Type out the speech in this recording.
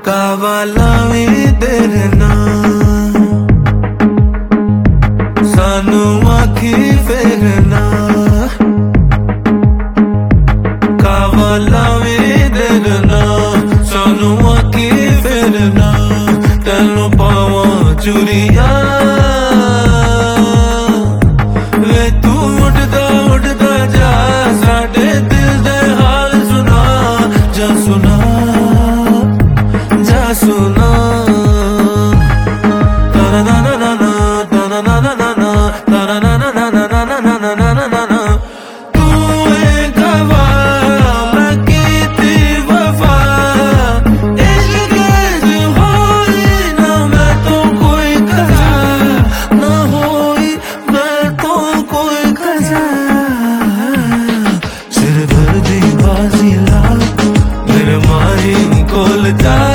कावाला में तेरे नाम सानू आखी फेरना कावाला में तेरे नाम सानू आखी फेरना तेनू पावा चूड़िया वे तू उड़दा उड़दा जा साडे दिल दे हाल सुना जा सुना सुना तारा ना ना ना ना तारा ना ना ना ना तारा ना ना ना ना ना ना ना ना ना ना तू है गवाह मैं कीती वफा इश्क कैसे होई ना मैं तो कोई कजा ना होई मैं तो कोई कजा सिर भर दी बाजी ला मेरे माही कोल जा